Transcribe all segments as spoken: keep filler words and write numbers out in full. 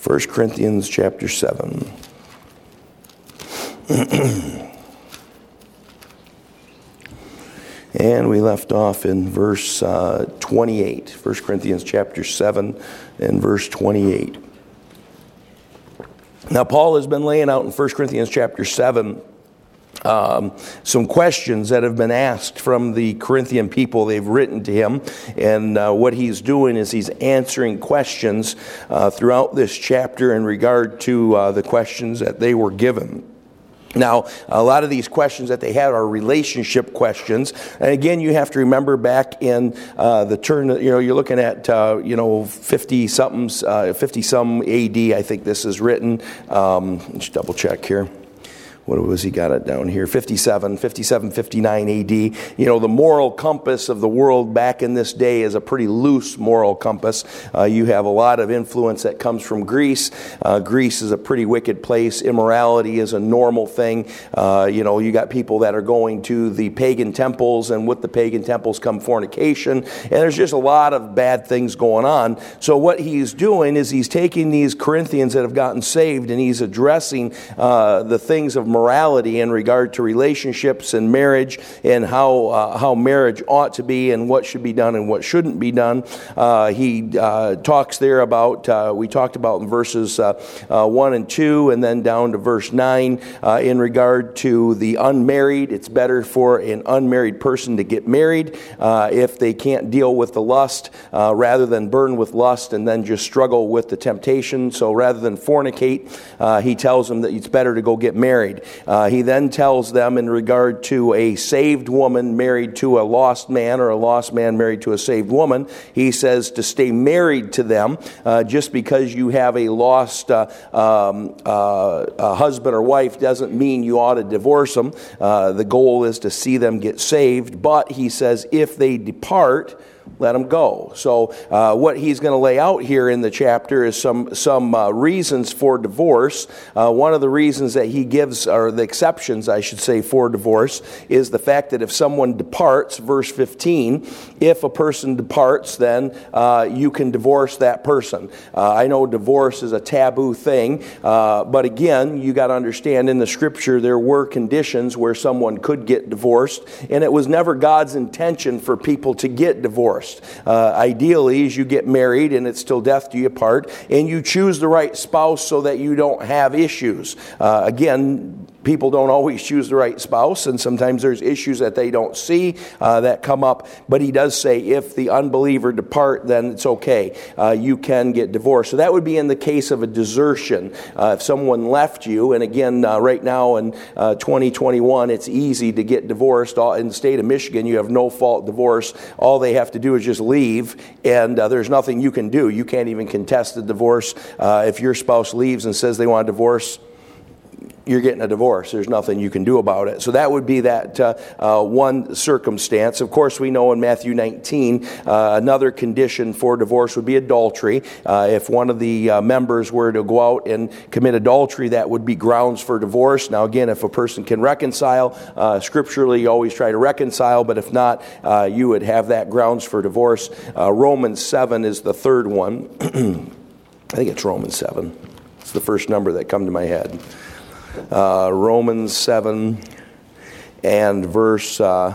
First Corinthians chapter seven. And we left off in verse uh, twenty-eight. First Corinthians chapter seven and verse twenty-eight. Now, Paul has been laying out in First Corinthians chapter seven um, some questions that have been asked from the Corinthian people. They've written to him, and uh, what he's doing is he's answering questions uh, throughout this chapter in regard to uh, the questions that they were given. Now, a lot of these questions that they had are relationship questions. And again, you have to remember back in uh, the turn, you know, you're looking at, uh, you know, fifty-something, uh, fifty-some A D, I think this is written. Um, let's double check here. What was he got it down here? fifty-seven, fifty-seven, fifty-nine A D. You know, the moral compass of the world back in this day is a pretty loose moral compass. Uh, you have a lot of influence that comes from Greece. Uh, Greece is a pretty wicked place. Immorality is a normal thing. Uh, you know, you got people that are going to the pagan temples, and with the pagan temples come fornication. And there's just a lot of bad things going on. So what he's doing is he's taking these Corinthians that have gotten saved, and he's addressing uh, the things of morality in regard to relationships and marriage, and how uh, how marriage ought to be and what should be done and what shouldn't be done. Uh, he uh, talks there about, uh, we talked about in verses uh, uh, one and two, and then down to verse nine, uh, in regard to the unmarried. It's better for an unmarried person to get married uh, if they can't deal with the lust, uh, rather than burn with lust and then just struggle with the temptation. So rather than fornicate, uh, he tells them that it's better to go get married. Uh, he then tells them in regard to a saved woman married to a lost man, or a lost man married to a saved woman, he says to stay married to them. Uh, just because you have a lost uh, um, uh, a husband or wife doesn't mean you ought to divorce them. Uh, the goal is to see them get saved, but he says if they depart, let them go. So uh, what he's going to lay out here in the chapter is some some uh, reasons for divorce. Uh, one of the reasons that he gives, or the exceptions, I should say, for divorce is the fact that if someone departs, verse fifteen, if a person departs, then uh, you can divorce that person. Uh, I know divorce is a taboo thing, uh, but again, you got to understand in the Scripture there were conditions where someone could get divorced, and it was never God's intention for people to get divorced. Uh, ideally, as you get married and it's till death do you part, and you choose the right spouse so that you don't have issues. Uh, again, people don't always choose the right spouse, and sometimes there's issues that they don't see uh, that come up. But he does say if the unbeliever depart, then it's okay. Uh, you can get divorced. So that would be in the case of a desertion. Uh, if someone left you, and again, uh, right now in uh, twenty twenty-one, it's easy to get divorced. All, in the state of Michigan, you have no-fault divorce. All they have to do is just leave, and uh, there's nothing you can do. You can't even contest the divorce. Uh, if your spouse leaves and says they want a divorce, you're getting a divorce. There's nothing you can do about it. So that would be that uh, uh, one circumstance. Of course, we know in Matthew nineteen, uh, another condition for divorce would be adultery. Uh, if one of the uh, members were to go out and commit adultery, that would be grounds for divorce. Now, again, if a person can reconcile, uh, scripturally, you always try to reconcile, but if not, uh, you would have that grounds for divorce. Uh, Romans seven is the third one. I think it's Romans seven. It's the first number that come to my head. Uh, Romans seven and verse uh,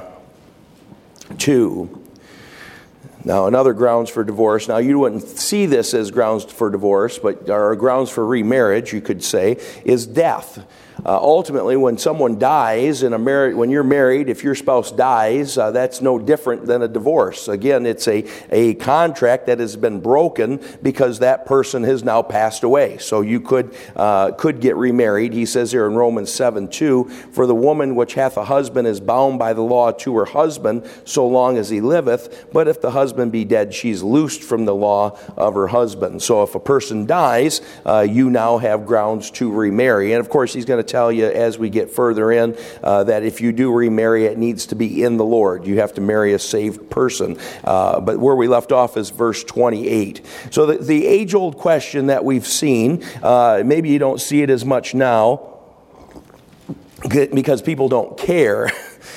two. Now, another grounds for divorce. Now, you wouldn't see this as grounds for divorce, but or grounds for remarriage, you could say, is death. Uh, ultimately, when someone dies in a marriage, when you're married, if your spouse dies, uh, that's no different than a divorce. Again, it's a, a contract that has been broken because that person has now passed away. So you could uh, could get remarried. He says here in Romans seven two, for the woman which hath a husband is bound by the law to her husband so long as he liveth. But if the husband be dead, she's loosed from the law of her husband. So if a person dies, uh, you now have grounds to remarry. And of course, he's going to tell you as we get further in uh, that if you do remarry, it needs to be in the Lord. You have to marry a saved person. Uh, but where we left off is verse twenty-eight. So the, the age-old question that we've seen, uh, maybe you don't see it as much now because people don't care.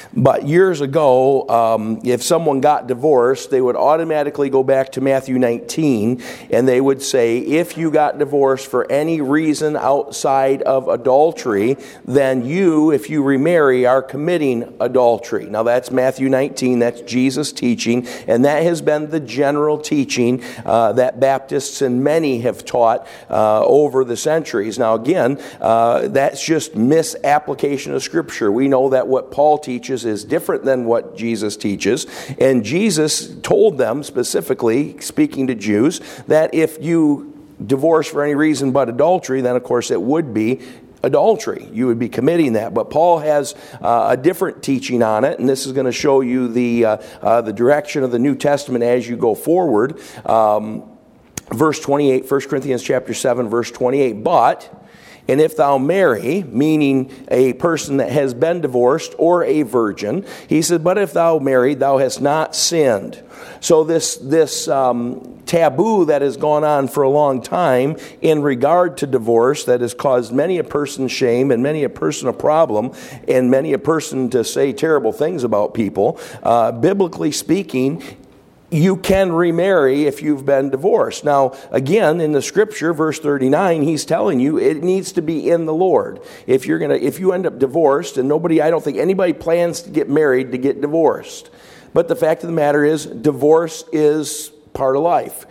But years ago, um, if someone got divorced, they would automatically go back to Matthew nineteen, and they would say, if you got divorced for any reason outside of adultery, then you, if you remarry, are committing adultery. Now that's Matthew nineteen, that's Jesus' teaching, and that has been the general teaching uh, that Baptists and many have taught uh, over the centuries. Now again, uh, that's just misapplication of Scripture. We know that what Paul teaches is different than what Jesus teaches. And Jesus told them specifically, speaking to Jews, that if you divorce for any reason but adultery, then of course it would be adultery. You would be committing that. But Paul has uh, a different teaching on it, and this is going to show you the, uh, uh, the direction of the New Testament as you go forward. Um, verse twenty-eight, First Corinthians chapter seven, verse twenty-eight, but... and if thou marry, meaning a person that has been divorced or a virgin, he said, but if thou marry, thou hast not sinned. So this this um, taboo that has gone on for a long time in regard to divorce that has caused many a person shame and many a person a problem and many a person to say terrible things about people, uh, biblically speaking, you can remarry if you've been divorced. Now, again, in the Scripture, verse thirty-nine, he's telling you it needs to be in the Lord. If you're gonna, if you end up divorced, and nobody, I don't think anybody plans to get married to get divorced. But the fact of the matter is, divorce is part of life.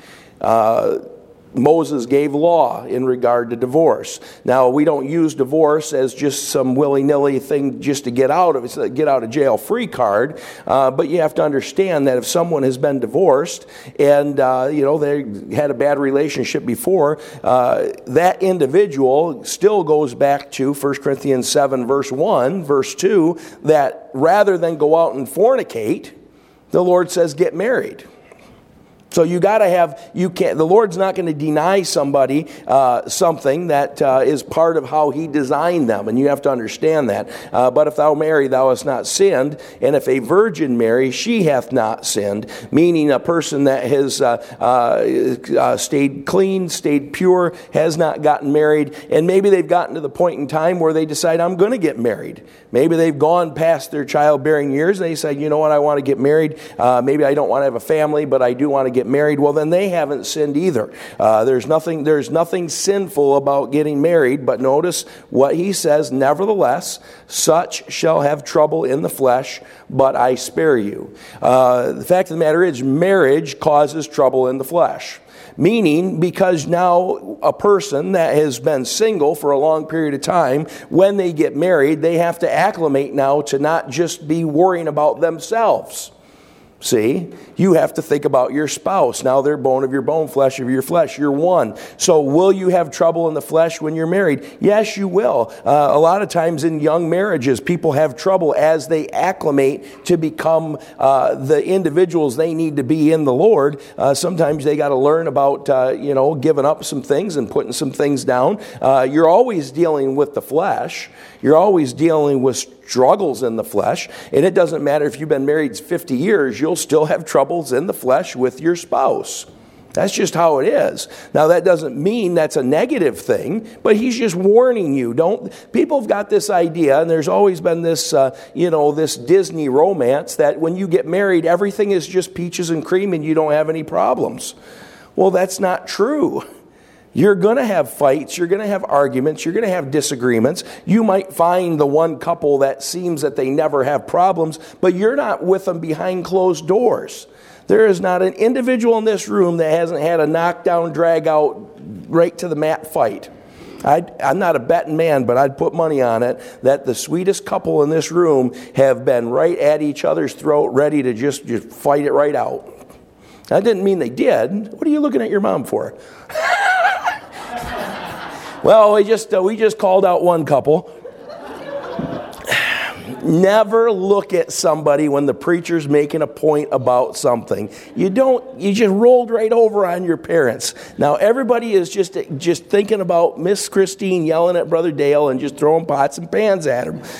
Uh, Moses gave law in regard to divorce. Now, we don't use divorce as just some willy-nilly thing just to get out of it, a get out of jail free card. Uh, but you have to understand that if someone has been divorced and uh, you know they had a bad relationship before, uh, that individual still goes back to First Corinthians seven, verse one, verse two, that rather than go out and fornicate, the Lord says get married. So you got to have, you can't, the Lord's not going to deny somebody uh, something that uh, is part of how He designed them, and you have to understand that. Uh, but if thou marry, thou hast not sinned, and if a virgin marry, she hath not sinned, meaning a person that has uh, uh, uh, stayed clean, stayed pure, has not gotten married, and maybe they've gotten to the point in time where they decide, I'm going to get married. Maybe they've gone past their childbearing years, and they say, you know what, I want to get married. Uh, maybe I don't want to have a family, but I do want to get married. Well, then they haven't sinned either. Uh, there's nothing there's nothing sinful about getting married, but notice what he says, nevertheless, such shall have trouble in the flesh, but I spare you. Uh, the fact of the matter is, marriage causes trouble in the flesh. Meaning, because now a person that has been single for a long period of time, when they get married, they have to acclimate now to not just be worrying about themselves. See, you have to think about your spouse. Now they're bone of your bone, flesh of your flesh. You're one. So will you have trouble in the flesh when you're married? Yes, you will. Uh, a lot of times in young marriages, people have trouble as they acclimate to become uh, the individuals they need to be in the Lord. Uh, sometimes they got to learn about, uh, you know, giving up some things and putting some things down. Uh, you're always dealing with the flesh. You're always dealing with struggles in the flesh. And it doesn't matter if you've been married fifty years, you'll still have troubles in the flesh with your spouse. That's just how it is. Now, that doesn't mean that's a negative thing, but he's just warning you. Don't. People have got this idea, and there's always been this, uh, you know, this Disney romance that when you get married, everything is just peaches and cream and you don't have any problems. Well, that's not true. You're going to have fights, you're going to have arguments, you're going to have disagreements. You might find the one couple that seems that they never have problems, but you're not with them behind closed doors. There is not an individual in this room that hasn't had a knockdown, drag out, right to the mat fight. I'd, I'm not a betting man, but I'd put money on it that the sweetest couple in this room have been right at each other's throat, ready to just, just fight it right out. That didn't mean they did. What are you looking at your mom for? Well, we just uh, we just called out one couple. Never look at somebody when the preacher's making a point about something. You don't. You just rolled right over on your parents. Now everybody is just just thinking about Miss Christine yelling at Brother Dale and just throwing pots and pans at him.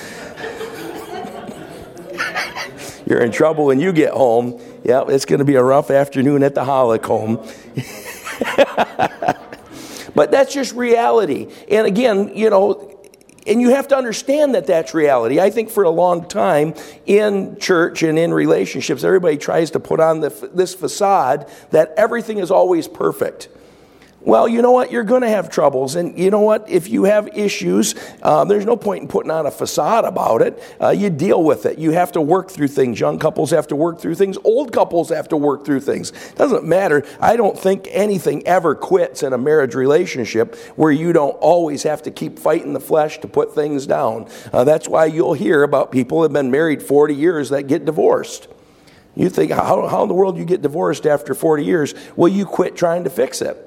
You're in trouble when you get home. Yeah, it's going to be a rough afternoon at the Holic home. But that's just reality. And again, you know, and you have to understand that that's reality. I think for a long time in church and in relationships, everybody tries to put on the, this facade that everything is always perfect. Well, you know what? You're going to have troubles. And you know what? If you have issues, uh, there's no point in putting on a facade about it. Uh, you deal with it. You have to work through things. Young couples have to work through things. Old couples have to work through things. Doesn't matter. I don't think anything ever quits in a marriage relationship where you don't always have to keep fighting the flesh to put things down. Uh, that's why you'll hear about people who have been married forty years that get divorced. You think, how, how in the world do you get divorced after forty years? Well, you quit trying to fix it.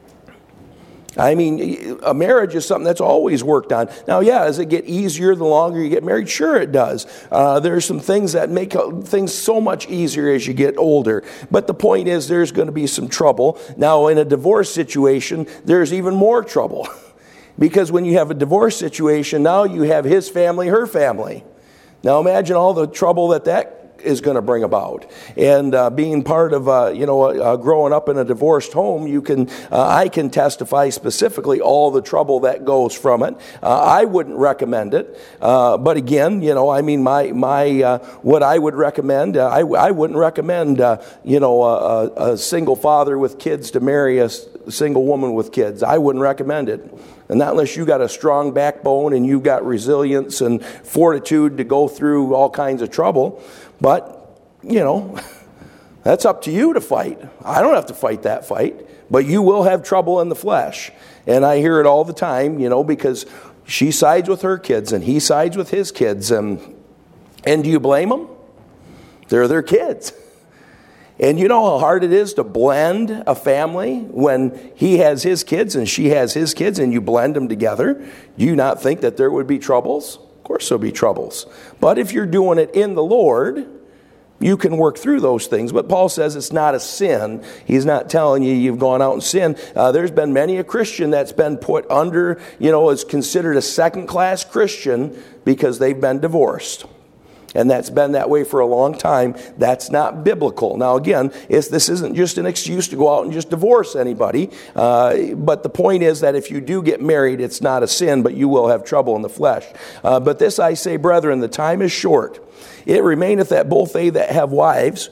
I mean, a marriage is something that's always worked on. Now, yeah, does it get easier the longer you get married? Sure it does. Uh, there are some things that make things so much easier as you get older. But the point is there's going to be some trouble. Now, in a divorce situation, there's even more trouble. Because when you have a divorce situation, now you have his family, her family. Now, imagine all the trouble that that is going to bring about. And uh, being part of, uh, you know, uh, growing up in a divorced home, you can, uh, I can testify specifically all the trouble that goes from it. Uh, I wouldn't recommend it. Uh, but again, you know, I mean, my, my, uh, what I would recommend, uh, I, I wouldn't recommend, uh, you know, a, a single father with kids to marry a single woman with kids. I wouldn't recommend it. And not unless you got a strong backbone and you've got resilience and fortitude to go through all kinds of trouble. But, you know, that's up to you to fight. I don't have to fight that fight. But you will have trouble in the flesh. And I hear it all the time, you know, because she sides with her kids and he sides with his kids. And, and do you blame them? They're their kids. And you know how hard it is to blend a family when he has his kids and she has his kids and you blend them together? Do you not think that there would be troubles? Of course there'll be troubles. But if you're doing it in the Lord, you can work through those things. But Paul says it's not a sin. He's not telling you you've gone out and sinned. Uh, there's been many a Christian that's been put under, you know, is considered a second-class Christian because they've been divorced. And that's been that way for a long time. That's not biblical. Now, again, it's, this isn't just an excuse to go out and just divorce anybody. Uh, but the point is that if you do get married, it's not a sin, but you will have trouble in the flesh. Uh, but this I say, brethren, the time is short. It remaineth that both they that have wives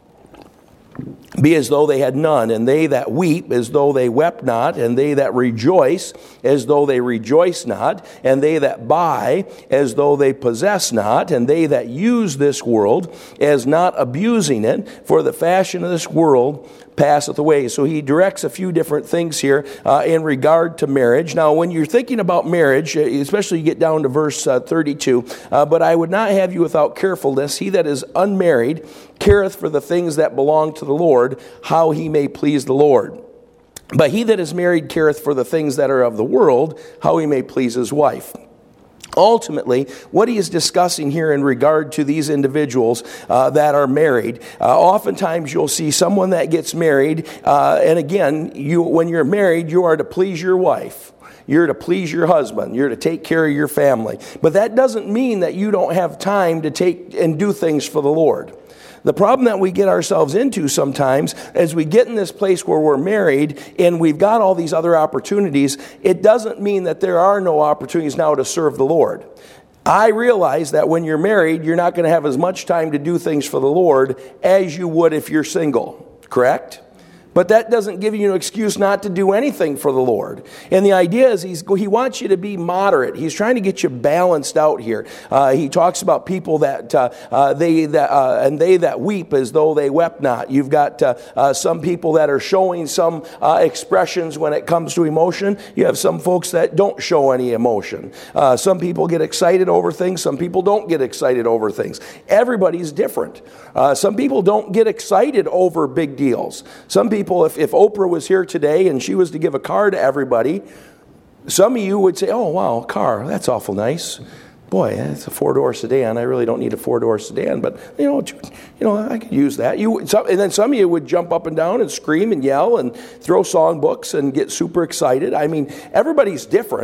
be as though they had none, and they that weep as though they wept not, and they that rejoice as though they rejoice not, and they that buy as though they possess not, and they that use this world as not abusing it, for the fashion of this world passeth away. So he directs a few different things here uh, in regard to marriage. Now, when you're thinking about marriage, especially you get down to verse uh, thirty-two, uh, but I would not have you without carefulness. He that is unmarried careth for the things that belong to the Lord, how he may please the Lord. But he that is married careth for the things that are of the world, how he may please his wife. Ultimately, what he is discussing here in regard to these individuals uh, that are married, uh, oftentimes you'll see someone that gets married, uh, and again, you when you're married, you are to please your wife. You're to please your husband. You're to take care of your family. But that doesn't mean that you don't have time to take and do things for the Lord. The problem that we get ourselves into sometimes as we get in this place where we're married and we've got all these other opportunities, it doesn't mean that there are no opportunities now to serve the Lord. I realize that when you're married, you're not going to have as much time to do things for the Lord as you would if you're single, correct? But that doesn't give you an excuse not to do anything for the Lord. And the idea is he's, he wants you to be moderate. He's trying to get you balanced out here. Uh, he talks about people that, uh, uh, they that uh, and they that weep as though they wept not. You've got uh, uh, some people that are showing some uh, expressions when it comes to emotion. You have some folks that don't show any emotion. Uh, some people get excited over things. Some people don't get excited over things. Everybody's different. Uh, some people don't get excited over big deals. Some people If, if Oprah was here today and she was to give a car to everybody, some of you would say, oh, wow, a car, that's awful nice. Boy, it's a four-door sedan. I really don't need a four-door sedan, but, you know, you know, I could use that. You, some, and then some of you would jump up and down and scream and yell and throw songbooks and get super excited. I mean, everybody's different.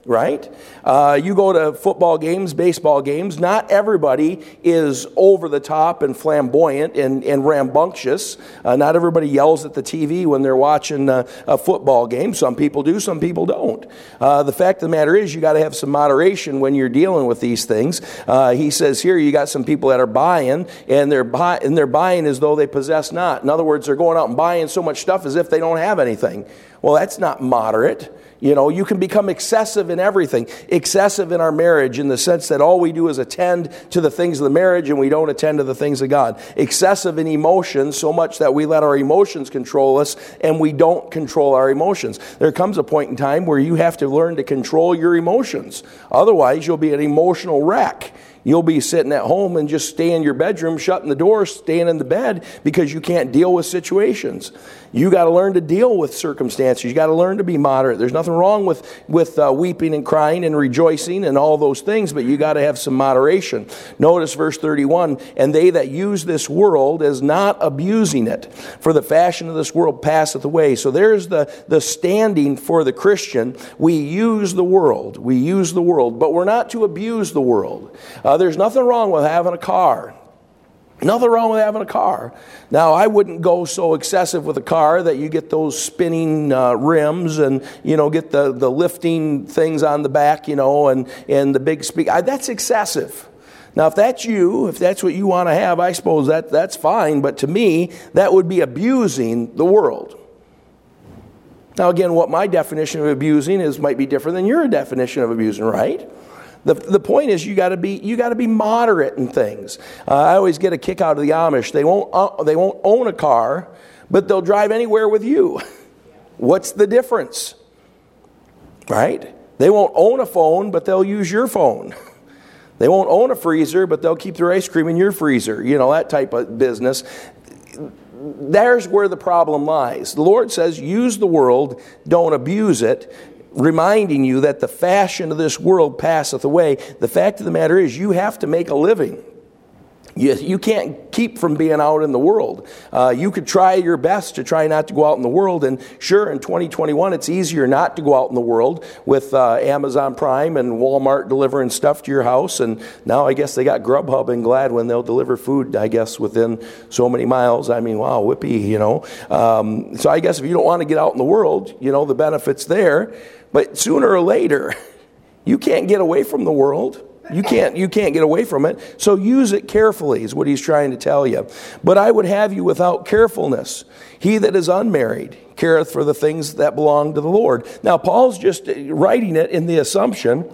right? Uh, you go to football games, baseball games, not everybody is over the top and flamboyant and, and rambunctious. Uh, not everybody yells at the T V when they're watching a, a football game. Some people do, some people don't. Uh, the fact of the matter is you got to have some moderation when you're dealing with these things. Uh, he says here you got some people that are buying, and they're, buy, and they're buying as though they possess not. In other words, they're going out and buying so much stuff as if they don't have anything. Well, that's not moderate. You know, you can become excessive in everything. Excessive in our marriage in the sense that all we do is attend to the things of the marriage and we don't attend to the things of God. Excessive in emotions, so much that we let our emotions control us and we don't control our emotions. There comes a point in time where you have to learn to control your emotions. Otherwise, you'll be an emotional wreck. You'll be sitting at home and just stay in your bedroom, shutting the door, staying in the bed because you can't deal with situations. You got to learn to deal with circumstances. You got to learn to be moderate. There's nothing wrong with, with uh, weeping and crying and rejoicing and all those things, but you got to have some moderation. Notice verse thirty-one, and they that use this world as not abusing it, for the fashion of this world passeth away. So there's the, the standing for the Christian. We use the world. We use the world, but we're not to abuse the world. Uh, there's nothing wrong with having a car. Nothing wrong with having a car. Now, I wouldn't go so excessive with a car that you get those spinning uh, rims and, you know, get the, the lifting things on the back, you know, and, and the big speaker. That's excessive. Now, if that's you, if that's what you want to have, I suppose that that's fine. But to me, that would be abusing the world. Now, again, what my definition of abusing is might be different than your definition of abusing, right? The the point is you got to be you got to be moderate in things. Uh, I always get a kick out of the Amish. They won't uh, they won't own a car, but they'll drive anywhere with you. What's the difference? Right? They won't own a phone, but they'll use your phone. They won't own a freezer, but they'll keep their ice cream in your freezer. You know, that type of business. There's where the problem lies. The Lord says, use the world, don't abuse it. Reminding you that the fashion of this world passeth away. The fact of the matter is you have to make a living. You, you can't keep from being out in the world. Uh, you could try your best to try not to go out in the world. And sure, in twenty twenty-one, it's easier not to go out in the world with uh, Amazon Prime and Walmart delivering stuff to your house. And now I guess they got Grubhub and Gladwin. They'll deliver food, I guess, within so many miles. I mean, wow, whippy, you know. Um, so I guess if you don't want to get out in the world, you know, the benefit's there. But sooner or later, you can't get away from the world. You can't you can't get away from it. So use it carefully is what he's trying to tell you. But I would have you without carefulness. He that is unmarried careth for the things that belong to the Lord. Now, Paul's just writing it in the assumption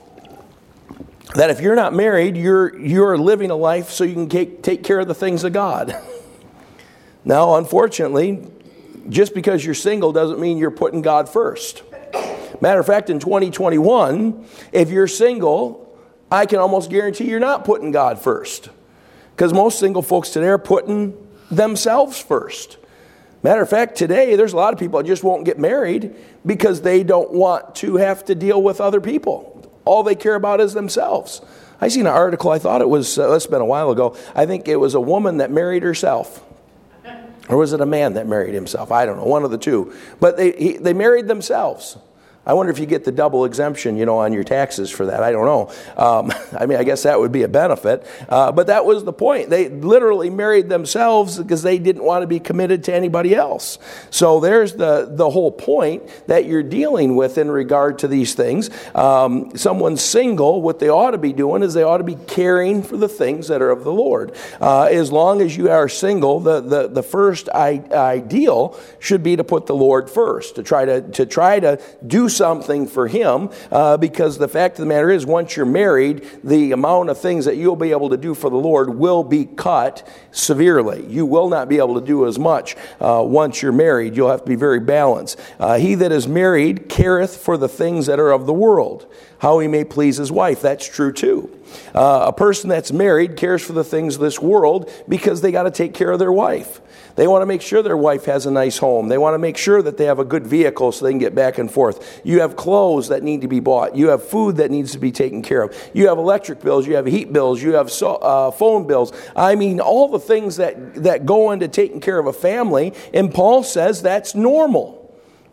that if you're not married, you're you're living a life so you can take, take care of the things of God. Now, unfortunately, just because you're single doesn't mean you're putting God first. Matter of fact, in twenty twenty-one, if you're single, I can almost guarantee you're not putting God first. Because most single folks today are putting themselves first. Matter of fact, today there's a lot of people that just won't get married because they don't want to have to deal with other people. All they care about is themselves. I seen an article, I thought it was, uh, it's been a while ago, I think it was a woman that married herself. Or was it a man that married himself? I don't know, one of the two. But they he, they married themselves. I wonder if you get the double exemption, you know, on your taxes for that. I don't know. Um, I mean, I guess that would be a benefit. Uh, but that was the point. They literally married themselves because they didn't want to be committed to anybody else. So there's the, the whole point that you're dealing with in regard to these things. Um, someone's single, what they ought to be doing is they ought to be caring for the things that are of the Lord. Uh, as long as you are single, the, the, the first I, ideal should be to put the Lord first, to try to, to try to do something for Him, uh, because the fact of the matter is once you're married, the amount of things that you'll be able to do for the Lord will be cut severely. You will not be able to do as much uh, once you're married. You'll have to be very balanced. Uh, he that is married careth for the things that are of the world, how he may please his wife. That's true too. Uh, a person that's married cares for the things of this world because they got to take care of their wife. They want to make sure their wife has a nice home. They want to make sure that they have a good vehicle so they can get back and forth. You have clothes that need to be bought. You have food that needs to be taken care of. You have electric bills. You have heat bills. You have so, uh, phone bills. I mean, all the things that, that go into taking care of a family. And Paul says that's normal.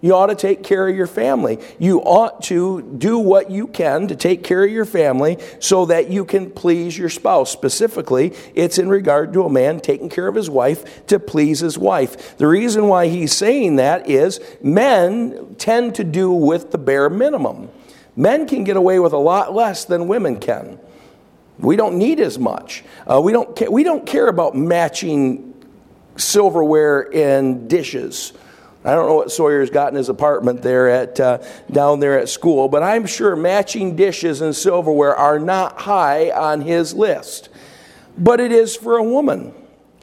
You ought to take care of your family. You ought to do what you can to take care of your family so that you can please your spouse. Specifically, it's in regard to a man taking care of his wife to please his wife. The reason why he's saying that is men tend to do with the bare minimum. Men can get away with a lot less than women can. We don't need as much. Uh, we don't ca- we don't care about matching silverware and dishes. I don't know what Sawyer's got in his apartment there at uh, down there at school, but I'm sure matching dishes and silverware are not high on his list. But it is for a woman.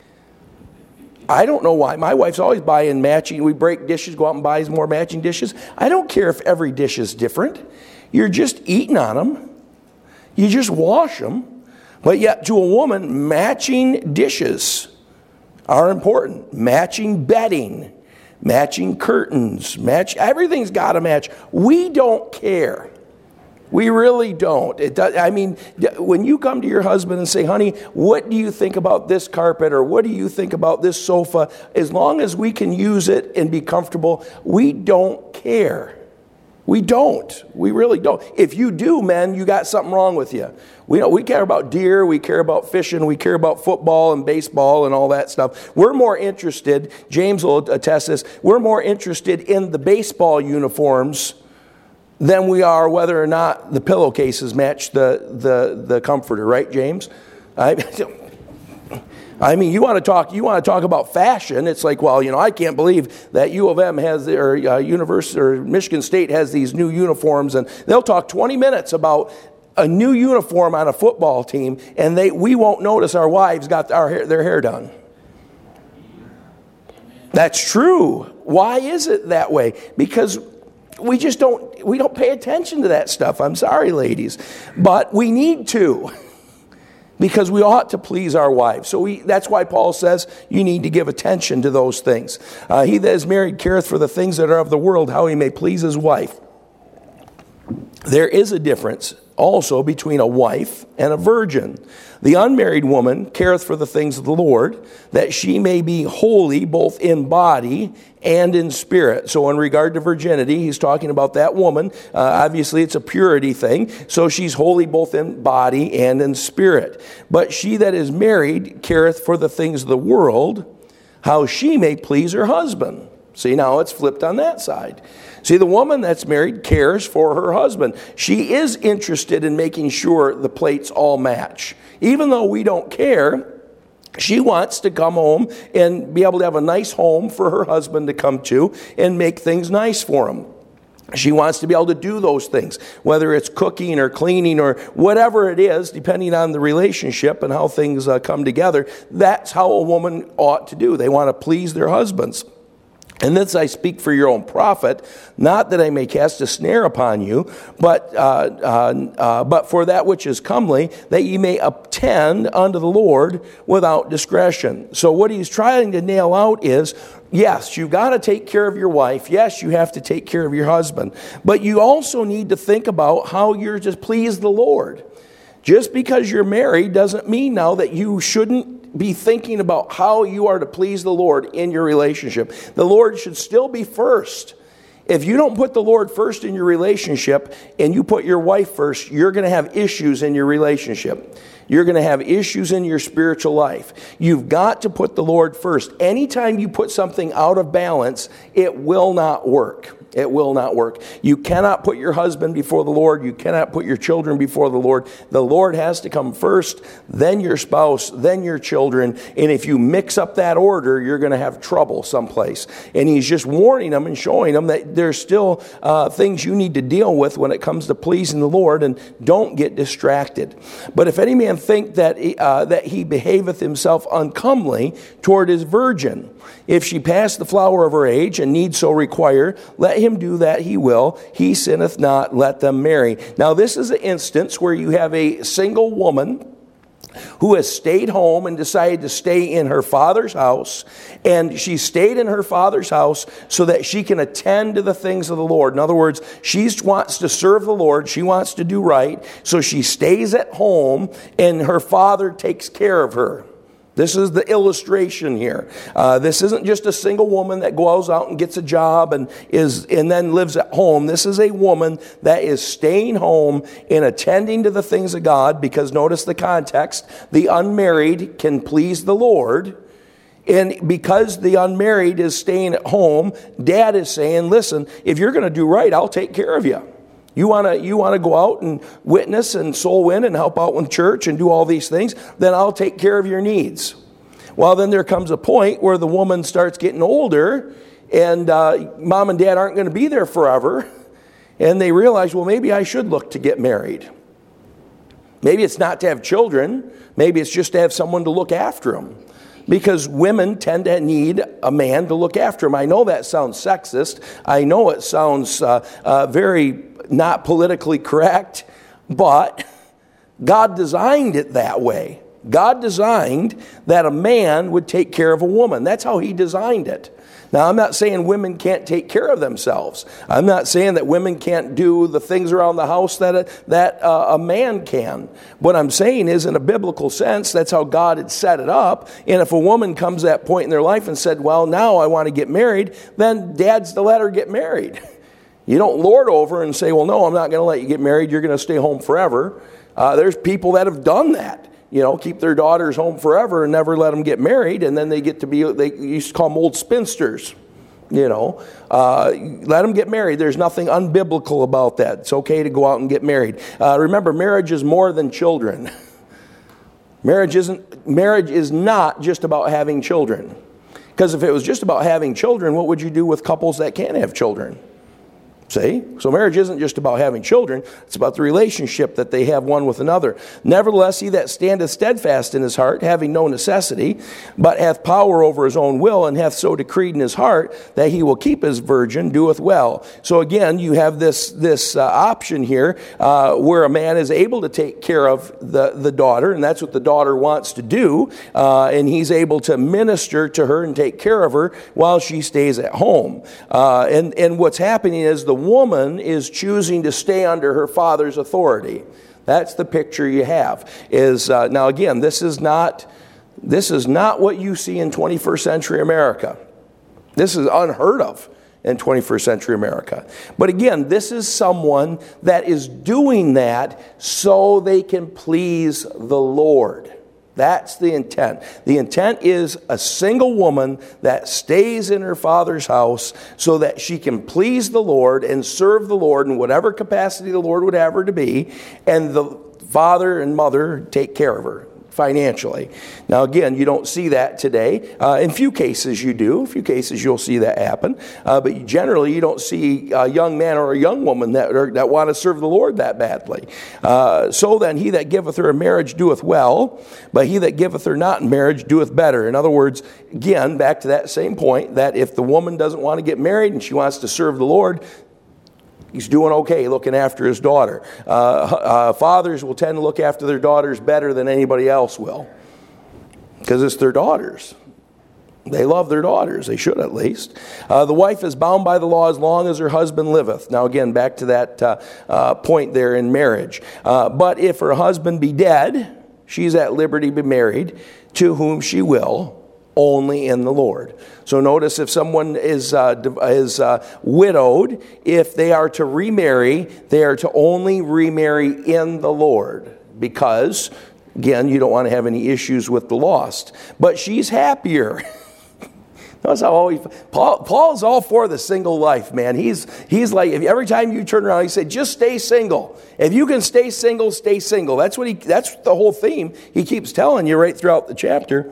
I don't know why. My wife's always buying matching. We break dishes, go out and buy more matching dishes. I don't care if every dish is different. You're just eating on them. You just wash them. But yet to a woman, matching dishes are important. Matching bedding. Matching curtains, match, everything's got to match. We don't care. We really don't. It does, I mean, when you come to your husband and say, honey, what do you think about this carpet, or what do you think about this sofa? As long as we can use it and be comfortable, we don't care. We don't. We really don't. If you do, men, you got something wrong with you. We don't, we care about deer, we care about fishing, we care about football and baseball and all that stuff. We're more interested, James will attest this, we're more interested in the baseball uniforms than we are whether or not the pillowcases match the, the, the comforter, right, James? I, I mean, you want to talk. You want to talk about fashion. It's like, well, you know, I can't believe that U of M has, or uh, University or Michigan State has these new uniforms, and they'll talk twenty minutes about a new uniform on a football team, and they we won't notice our wives got our hair, their hair done. That's true. Why is it that way? Because we just don't we don't pay attention to that stuff. I'm sorry, ladies, but we need to. Because we ought to please our wives. So we, that's why Paul says you need to give attention to those things. Uh, he that is married careth for the things that are of the world, how he may please his wife. There is a difference also between a wife and a virgin. The unmarried woman careth for the things of the Lord, that she may be holy both in body and in spirit. So in regard to virginity, he's talking about that woman. Uh, obviously, it's a purity thing. So she's holy both in body and in spirit. But she that is married careth for the things of the world, how she may please her husband. See, now it's flipped on that side. See, the woman that's married cares for her husband. She is interested in making sure the plates all match. Even though we don't care, she wants to come home and be able to have a nice home for her husband to come to and make things nice for him. She wants to be able to do those things, whether it's cooking or cleaning or whatever it is, depending on the relationship and how things uh, come together. That's how a woman ought to do. They want to please their husbands. And this I speak for your own profit, not that I may cast a snare upon you, but uh, uh, uh, but for that which is comely, that ye may attend unto the Lord without discretion. So what he's trying to nail out is, yes, you've got to take care of your wife. Yes, you have to take care of your husband. But you also need to think about how you're to please the Lord. Just because you're married doesn't mean now that you shouldn't be thinking about how you are to please the Lord in your relationship. The Lord should still be first. If you don't put the Lord first in your relationship and you put your wife first, you're going to have issues in your relationship. You're going to have issues in your spiritual life. You've got to put the Lord first. Anytime you put something out of balance, it will not work. It will not work. You cannot put your husband before the Lord. You cannot put your children before the Lord. The Lord has to come first, then your spouse, then your children. And if you mix up that order, you're going to have trouble someplace. And he's just warning them and showing them that there's still uh, things you need to deal with when it comes to pleasing the Lord, and don't get distracted. But if any man think that he, uh, that he behaveth himself uncomely toward his virgin, if she pass the flower of her age and need so require, let him do that he will. He sinneth not, let them marry. Now this is an instance where you have a single woman who has stayed home and decided to stay in her father's house. And she stayed in her father's house so that she can attend to the things of the Lord. In other words, she wants to serve the Lord. She wants to do right. So she stays at home and her father takes care of her. This is the illustration here. Uh, this isn't just a single woman that goes out and gets a job and is and then lives at home. This is a woman that is staying home and attending to the things of God, because notice the context. The unmarried can please the Lord. And because the unmarried is staying at home, Dad is saying, listen, if you're going to do right, I'll take care of you. You want to you want to go out and witness and soul win and help out with church and do all these things, then I'll take care of your needs. Well, then there comes a point where the woman starts getting older, and uh, mom and dad aren't going to be there forever, and they realize, well, maybe I should look to get married. Maybe it's not to have children. Maybe it's just to have someone to look after them. Because women tend to need a man to look after them. I know that sounds sexist. I know it sounds uh, uh, very not politically correct, but God designed it that way. God designed that a man would take care of a woman. That's how he designed it. Now, I'm not saying women can't take care of themselves. I'm not saying that women can't do the things around the house that a, that uh, a man can. What I'm saying is, in a biblical sense, that's how God had set it up. And if a woman comes to that point in their life and said, well, now I want to get married, then dad's to let her get married. You don't lord over and say, well, no, I'm not going to let you get married. You're going to stay home forever. Uh, there's people that have done that. You know, keep their daughters home forever and never let them get married, and then they get to be, they used to call them old spinsters. You know, uh, let them get married. There's nothing unbiblical about that. It's okay to go out and get married. Uh, remember, marriage is more than children. Marriage isn't. Marriage is not just about having children. Because if it was just about having children, what would you do with couples that can't have children? See? So marriage isn't just about having children. It's about the relationship that they have one with another. Nevertheless, he that standeth steadfast in his heart, having no necessity, but hath power over his own will, and hath so decreed in his heart that he will keep his virgin, doeth well. So again, you have this, this uh, option here uh, where a man is able to take care of the, the daughter, and that's what the daughter wants to do, uh, and he's able to minister to her and take care of her while she stays at home. Uh, and, and what's happening is the woman is choosing to stay under her father's authority. That's the picture you have. Is uh, now again, this is not this is not what you see in twenty-first century America. This is unheard of in twenty-first century America. But again, this is someone that is doing that so they can please the Lord. That's the intent. The intent is a single woman that stays in her father's house so that she can please the Lord and serve the Lord in whatever capacity the Lord would have her to be, and the father and mother take care of her financially. Now again, you don't see that today. Uh, in few cases you do. In few cases you'll see that happen. Uh, but generally you don't see a young man or a young woman that are, that want to serve the Lord that badly. Uh, so then he that giveth her in marriage doeth well, but he that giveth her not in marriage doeth better. In other words, again, back to that same point, that if the woman doesn't want to get married and she wants to serve the Lord, he's doing okay looking after his daughter. Uh, uh, fathers will tend to look after their daughters better than anybody else will, because it's their daughters. They love their daughters. They should, at least. Uh, the wife is bound by the law as long as her husband liveth. Now again, back to that uh, uh, point there in marriage. Uh, but if her husband be dead, she's at liberty to be married to whom she will, only in the Lord. So notice, if someone is uh, is uh, widowed, if they are to remarry, they are to only remarry in the Lord, because, again, you don't want to have any issues with the lost. But she's happier. Notice how always Paul Paul's all for the single life, man. He's he's like, if every time you turn around, he said, just stay single. If you can stay single, stay single. That's what he. That's the whole theme he keeps telling you right throughout the chapter.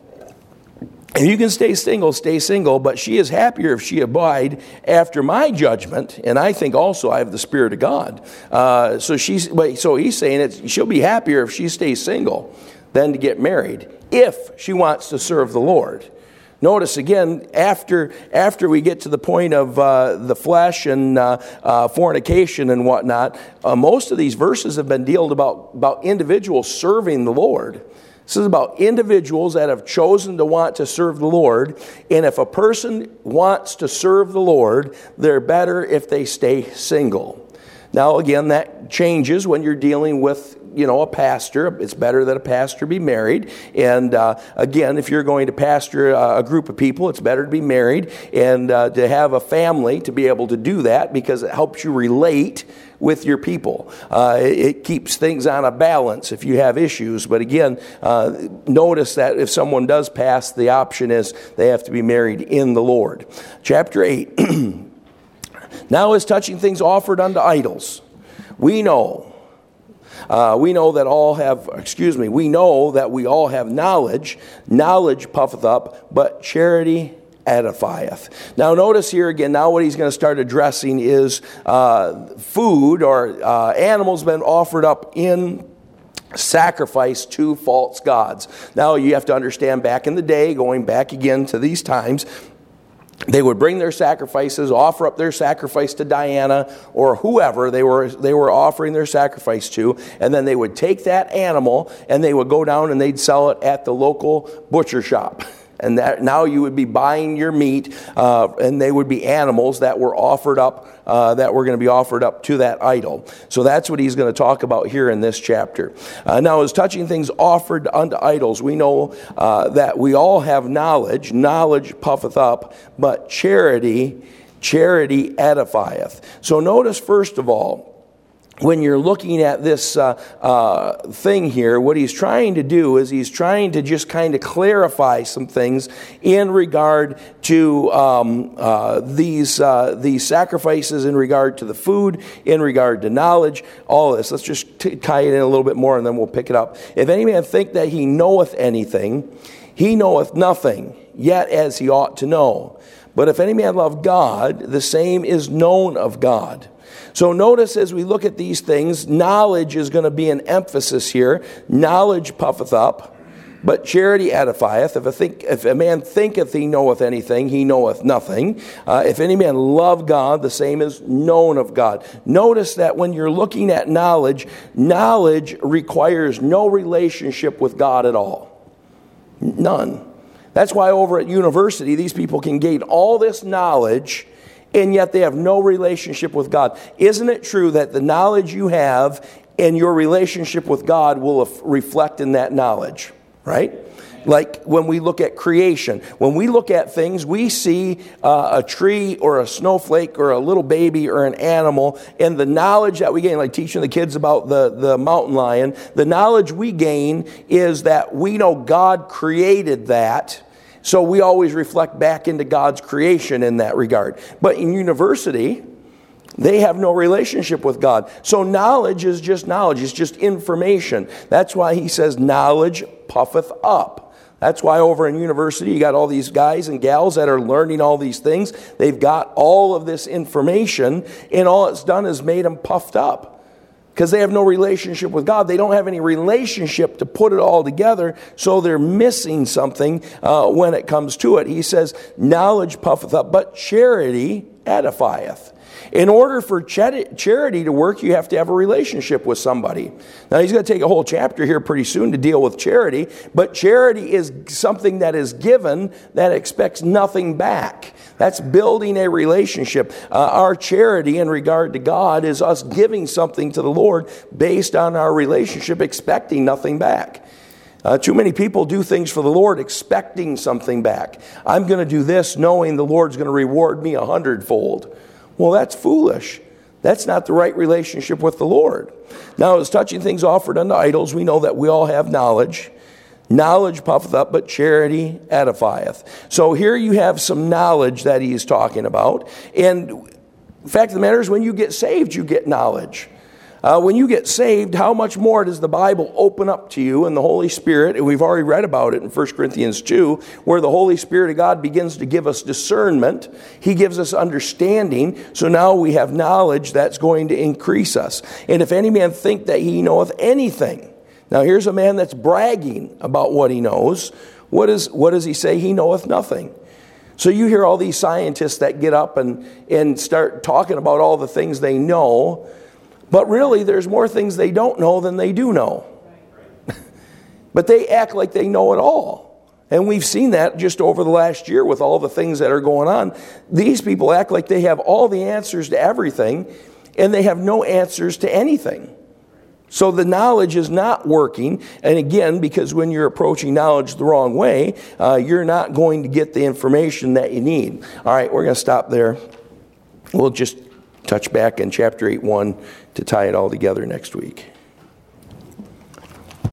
If you can stay single, stay single, but she is happier if she abide after my judgment, and I think also I have the Spirit of God. Uh, so she's, so he's saying it, she'll be happier if she stays single than to get married, if she wants to serve the Lord. Notice again, after after we get to the point of uh, the flesh and uh, uh, fornication and whatnot, uh, most of these verses have been dealt about, about individuals serving the Lord. This is about individuals that have chosen to want to serve the Lord. And if a person wants to serve the Lord, they're better if they stay single. Now, again, that changes when you're dealing with you know, a pastor. It's better that a pastor be married. And uh, again, if you're going to pastor a, a group of people, it's better to be married and uh, to have a family to be able to do that, because it helps you relate with your people. Uh, it, it keeps things on a balance if you have issues. But again, uh, notice that if someone does pass, the option is they have to be married in the Lord. Chapter eight. Now is touching things offered unto idols. We know. Uh, we know that all have, excuse me, we know that we all have knowledge. Knowledge puffeth up, but charity edifieth. Now notice here again, now what he's going to start addressing is uh, food or uh, animals been offered up in sacrifice to false gods. Now you have to understand, back in the day, going back again to these times, they would bring their sacrifices, offer up their sacrifice to Diana or whoever they were they were offering their sacrifice to, and then they would take that animal and they would go down and they'd sell it at the local butcher shop. And that now you would be buying your meat, uh, and they would be animals that were offered up, uh, that were going to be offered up to that idol. So that's what he's going to talk about here in this chapter. Uh, now, as touching things offered unto idols, we know uh, that we all have knowledge. Knowledge puffeth up, but charity, charity edifieth. So notice, first of all, when you're looking at this uh, uh, thing here, what he's trying to do is he's trying to just kind of clarify some things in regard to um, uh, these uh, these sacrifices, in regard to the food, in regard to knowledge, all of this. Let's just t- tie it in a little bit more and then we'll pick it up. If any man think that he knoweth anything, he knoweth nothing, yet as he ought to know. But if any man love God, the same is known of God. So notice as we look at these things, knowledge is going to be an emphasis here. Knowledge puffeth up, but charity edifieth. If a, think, if a man thinketh he knoweth anything, he knoweth nothing. Uh, if any man love God, the same is known of God. Notice that when you're looking at knowledge, knowledge requires no relationship with God at all. None. That's why over at university, these people can gain all this knowledge, and yet they have no relationship with God. Isn't it true that the knowledge you have and your relationship with God will reflect in that knowledge, right? Like when we look at creation, when we look at things, we see uh, a tree or a snowflake or a little baby or an animal, and the knowledge that we gain, like teaching the kids about the, the mountain lion, the knowledge we gain is that we know God created that. So we always reflect back into God's creation in that regard. But in university, they have no relationship with God. So knowledge is just knowledge. It's just information. That's why he says knowledge puffeth up. That's why over in university, you got all these guys and gals that are learning all these things. They've got all of this information, and all it's done is made them puffed up. Because they have no relationship with God. They don't have any relationship to put it all together, so they're missing something uh, when it comes to it. He says, knowledge puffeth up, but charity edifieth. In order for charity to work, you have to have a relationship with somebody. Now, he's going to take a whole chapter here pretty soon to deal with charity, but charity is something that is given that expects nothing back. That's building a relationship. Uh, our charity in regard to God is us giving something to the Lord based on our relationship, expecting nothing back. Uh, too many people do things for the Lord expecting something back. I'm going to do this knowing the Lord's going to reward me a hundredfold. Well, that's foolish. That's not the right relationship with the Lord. Now, as touching things offered unto idols, we know that we all have knowledge. Knowledge puffeth up, but charity edifieth. So here you have some knowledge that he's talking about. And the fact of the matter is, when you get saved, you get knowledge. Uh, when you get saved, how much more does the Bible open up to you and the Holy Spirit? And we've already read about it in First Corinthians two, where the Holy Spirit of God begins to give us discernment. He gives us understanding. So now we have knowledge that's going to increase us. And if any man think that he knoweth anything. Now here's a man that's bragging about what he knows. What is, what does he say? He knoweth nothing. So you hear all these scientists that get up and, and start talking about all the things they know. But really, there's more things they don't know than they do know. But they act like they know it all. And we've seen that just over the last year with all the things that are going on. These people act like they have all the answers to everything, and they have no answers to anything. So the knowledge is not working. And again, because when you're approaching knowledge the wrong way, uh, you're not going to get the information that you need. All right, we're going to stop there. We'll just touch back in chapter eight one to tie it all together next week.